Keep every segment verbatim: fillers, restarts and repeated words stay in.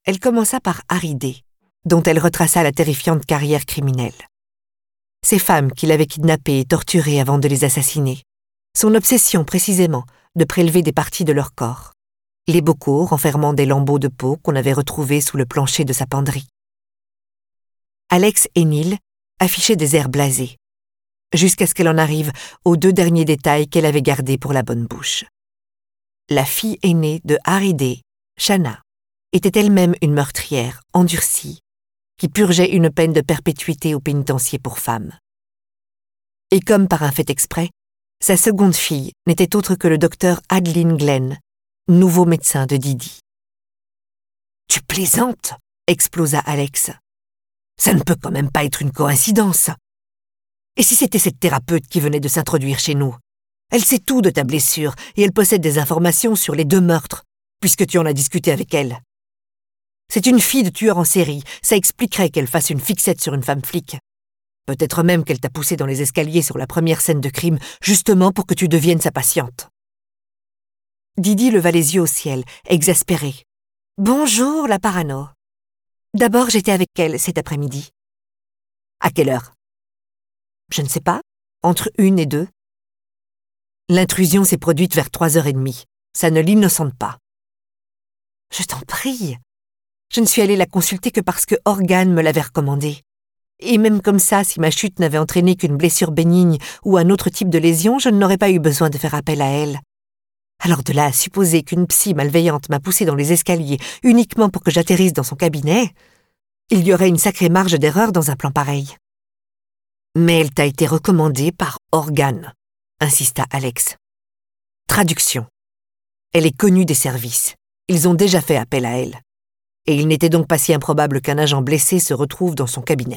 Elle commença par Harry Day, dont elle retraça la terrifiante carrière criminelle. Ces femmes qu'il avait kidnappées et torturées avant de les assassiner. Son obsession, précisément, de prélever des parties de leur corps. Les bocaux renfermant des lambeaux de peau qu'on avait retrouvés sous le plancher de sa penderie. Alex et Neil affichaient des airs blasés, jusqu'à ce qu'elle en arrive aux deux derniers détails qu'elle avait gardés pour la bonne bouche. La fille aînée de Harry Day, Shanna, était elle-même une meurtrière endurcie qui purgeait une peine de perpétuité au pénitencier pour femmes. Et comme par un fait exprès, sa seconde fille n'était autre que le docteur Adeline Glenn, nouveau médecin de Didi. « Tu plaisantes » explosa Alex. « Ça ne peut quand même pas être une coïncidence. Et si c'était cette thérapeute qui venait de s'introduire chez nous? Elle sait tout de ta blessure et elle possède des informations sur les deux meurtres, puisque tu en as discuté avec elle. C'est une fille de tueur en série, ça expliquerait qu'elle fasse une fixette sur une femme flic. Peut-être même qu'elle t'a poussé dans les escaliers sur la première scène de crime, justement pour que tu deviennes sa patiente. » Didi leva les yeux au ciel, exaspérée. « Bonjour, la parano. D'abord, j'étais avec elle cet après-midi. »« À quelle heure ?»« Je ne sais pas, entre une et deux. » L'intrusion s'est produite vers trois heures et demie. Ça ne l'innocente pas. « Je t'en prie. Je ne suis allée la consulter que parce que Organe me l'avait recommandée. Et même comme ça, si ma chute n'avait entraîné qu'une blessure bénigne ou un autre type de lésion, je n'aurais pas eu besoin de faire appel à elle. Alors de là à supposer qu'une psy malveillante m'a poussée dans les escaliers uniquement pour que j'atterrisse dans son cabinet, il y aurait une sacrée marge d'erreur dans un plan pareil. »« Mais elle t'a été recommandée par Organe, » insista Alex. « Traduction. Elle est connue des services. Ils ont déjà fait appel à elle. Et il n'était donc pas si improbable qu'un agent blessé se retrouve dans son cabinet. »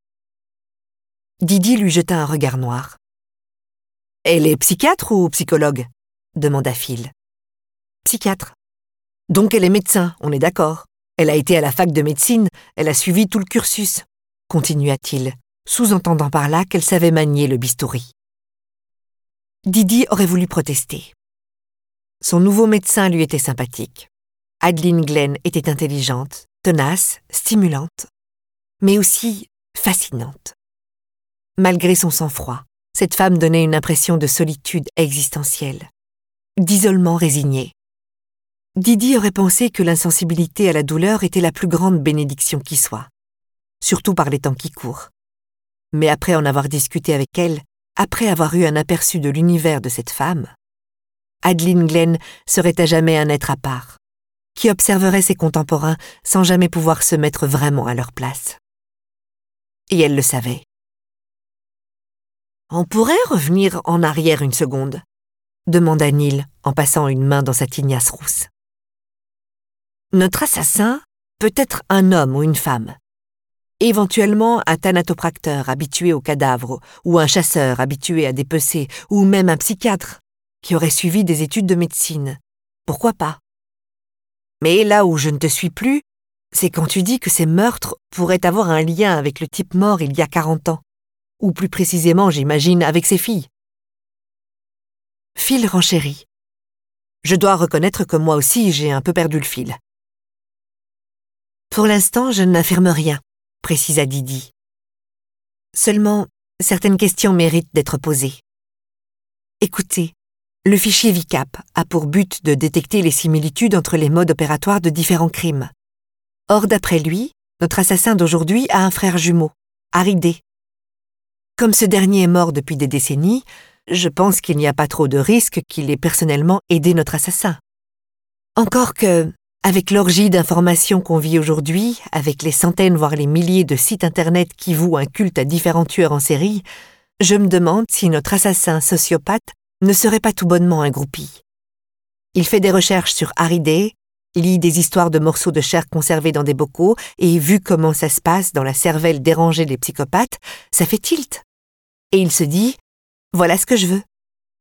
Didi lui jeta un regard noir. « Elle est psychiatre ou psychologue ?» demanda Phil. « Psychiatre. Donc elle est médecin, on est d'accord. Elle a été à la fac de médecine, elle a suivi tout le cursus, » continua-t-il, sous-entendant par là qu'elle savait manier le bistouri. Didi aurait voulu protester. Son nouveau médecin lui était sympathique. Adeline Glenn était intelligente, tenace, stimulante, mais aussi fascinante. Malgré son sang-froid, cette femme donnait une impression de solitude existentielle, d'isolement résigné. Didi aurait pensé que l'insensibilité à la douleur était la plus grande bénédiction qui soit, surtout par les temps qui courent. Mais après en avoir discuté avec elle, après avoir eu un aperçu de l'univers de cette femme, Adeline Glenn serait à jamais un être à part, qui observerait ses contemporains sans jamais pouvoir se mettre vraiment à leur place. Et elle le savait. « On pourrait revenir en arrière une seconde ?» demanda Neil en passant une main dans sa tignasse rousse. « Notre assassin peut être un homme ou une femme, éventuellement un thanatopracteur habitué aux cadavres ou un chasseur habitué à dépecer ou même un psychiatre qui aurait suivi des études de médecine. Pourquoi pas? Mais là où je ne te suis plus, c'est quand tu dis que ces meurtres pourraient avoir un lien avec le type mort il y a quarante ans. Ou plus précisément, j'imagine, avec ses filles. » Phil renchérit. « Je dois reconnaître que moi aussi, j'ai un peu perdu le fil. »« Pour l'instant, je n'affirme rien, » précisa Didi. « Seulement, certaines questions méritent d'être posées. Écoutez, le fichier V I C A P a pour but de détecter les similitudes entre les modes opératoires de différents crimes. Or, d'après lui, notre assassin d'aujourd'hui a un frère jumeau, Harry Day. Comme ce dernier est mort depuis des décennies, je pense qu'il n'y a pas trop de risque qu'il ait personnellement aidé notre assassin. Encore que, avec l'orgie d'informations qu'on vit aujourd'hui, avec les centaines voire les milliers de sites internet qui vouent un culte à différents tueurs en série, je me demande si notre assassin sociopathe ne serait pas tout bonnement un groupie. Il fait des recherches sur Harry Day, lit des histoires de morceaux de chair conservés dans des bocaux, et vu comment ça se passe dans la cervelle dérangée des psychopathes, ça fait tilt. Et il se dit, voilà ce que je veux.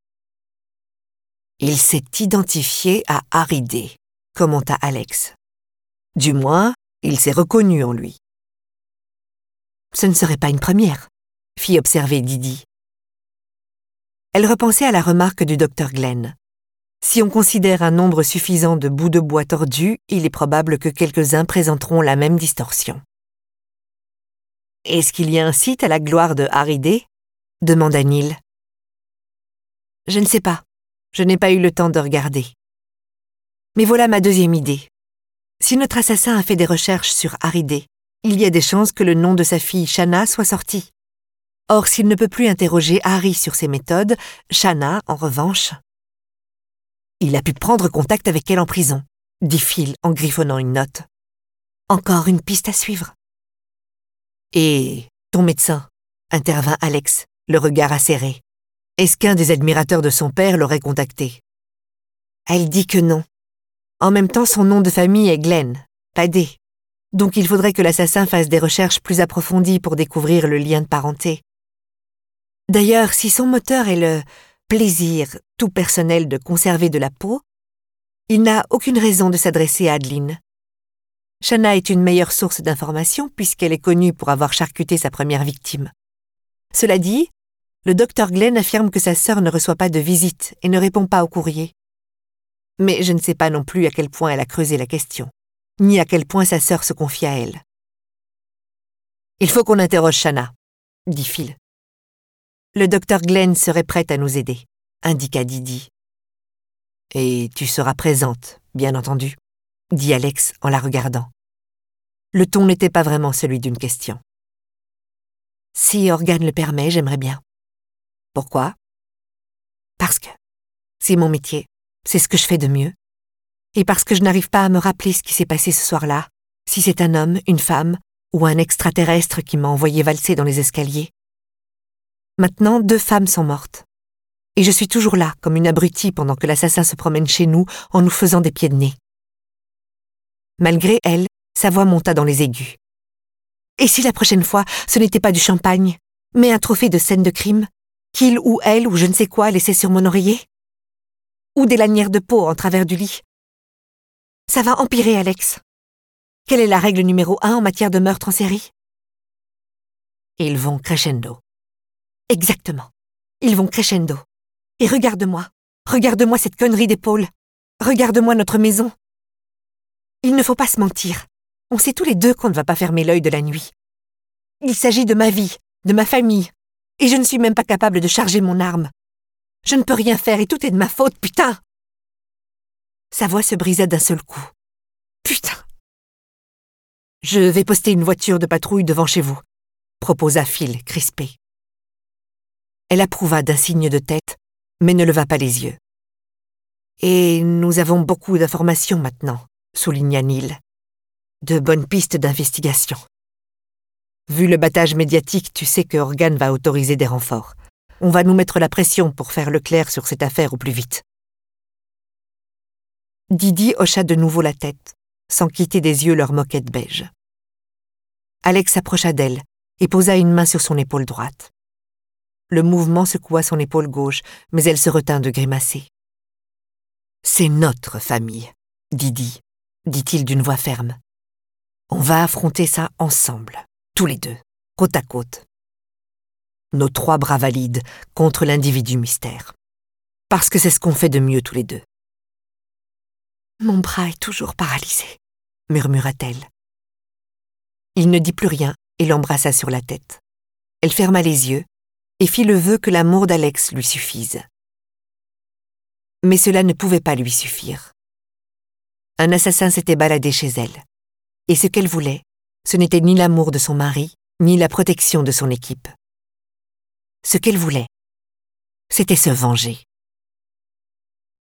Il s'est identifié à Harry Day, commenta Alex. Du moins, il s'est reconnu en lui. Ce ne serait pas une première, fit observer Didi. Elle repensait à la remarque du docteur Glenn. Si on considère un nombre suffisant de bouts de bois tordus, il est probable que quelques-uns présenteront la même distorsion. « Est-ce qu'il y a un site à la gloire de Haridé ?» demanda Neil. « Je ne sais pas. Je n'ai pas eu le temps de regarder. Mais voilà ma deuxième idée. Si notre assassin a fait des recherches sur Haridé, il y a des chances que le nom de sa fille Shanna soit sorti. Or, s'il ne peut plus interroger Harry sur ses méthodes, Shanna, en revanche... Il a pu prendre contact avec elle en prison, dit Phil en griffonnant une note. Encore une piste à suivre. Et ton médecin, intervint Alex, le regard acéré. Est-ce qu'un des admirateurs de son père l'aurait contacté? Elle dit que non. En même temps, son nom de famille est Glenn, pas D. Donc il faudrait que l'assassin fasse des recherches plus approfondies pour découvrir le lien de parenté. D'ailleurs, si son moteur est le plaisir tout personnel de conserver de la peau, il n'a aucune raison de s'adresser à Adeline. Shanna est une meilleure source d'informations puisqu'elle est connue pour avoir charcuté sa première victime. Cela dit, le docteur Glenn affirme que sa sœur ne reçoit pas de visite et ne répond pas au courrier. Mais je ne sais pas non plus à quel point elle a creusé la question, ni à quel point sa sœur se confie à elle. « Il faut qu'on interroge Shanna, » dit Phil. « Le docteur Glenn serait prêt à nous aider, » indiqua Didi. « Et tu seras présente, bien entendu, » dit Alex en la regardant. Le ton n'était pas vraiment celui d'une question. « Si Organe le permet, j'aimerais bien. » « Pourquoi ? » ?»« Parce que c'est mon métier, c'est ce que je fais de mieux. Et parce que je n'arrive pas à me rappeler ce qui s'est passé ce soir-là, si c'est un homme, une femme ou un extraterrestre qui m'a envoyé valser dans les escaliers. Maintenant, deux femmes sont mortes. Et je suis toujours là, comme une abrutie pendant que l'assassin se promène chez nous en nous faisant des pieds de nez. Malgré elle, sa voix monta dans les aigus. Et si la prochaine fois, ce n'était pas du champagne, mais un trophée de scène de crime, qu'il ou elle ou je ne sais quoi laissait sur mon oreiller? Ou des lanières de peau en travers du lit? Ça va empirer, Alex. Quelle est la règle numéro un en matière de meurtre en série? Ils vont crescendo. Exactement. Ils vont crescendo. Et regarde-moi. Regarde-moi cette connerie d'épaule. Regarde-moi notre maison. Il ne faut pas se mentir. On sait tous les deux qu'on ne va pas fermer l'œil de la nuit. Il s'agit de ma vie, de ma famille. Et je ne suis même pas capable de charger mon arme. Je ne peux rien faire et tout est de ma faute, putain! Sa voix se brisa d'un seul coup. Putain! Je vais poster une voiture de patrouille devant chez vous, proposa Phil, crispé. Elle approuva d'un signe de tête, mais ne leva pas les yeux. Et nous avons beaucoup d'informations maintenant, souligna Neil. De bonnes pistes d'investigation. Vu le battage médiatique, tu sais que Organe va autoriser des renforts. On va nous mettre la pression pour faire le clair sur cette affaire au plus vite. Didi hocha de nouveau la tête, sans quitter des yeux leur moquette beige. Alex s'approcha d'elle et posa une main sur son épaule droite. Le mouvement secoua son épaule gauche, mais elle se retint de grimacer. « C'est notre famille, Didi, » dit-il d'une voix ferme. « On va affronter ça ensemble. Tous les deux, côte à côte. Nos trois bras valides contre l'individu mystère. Parce que c'est ce qu'on fait de mieux tous les deux. »« Mon bras est toujours paralysé, » murmura-t-elle. Il ne dit plus rien et l'embrassa sur la tête. Elle ferma les yeux et fit le vœu que l'amour d'Alex lui suffise. Mais cela ne pouvait pas lui suffire. Un assassin s'était baladé chez elle, et ce qu'elle voulait, ce n'était ni l'amour de son mari, ni la protection de son équipe. Ce qu'elle voulait, c'était se venger.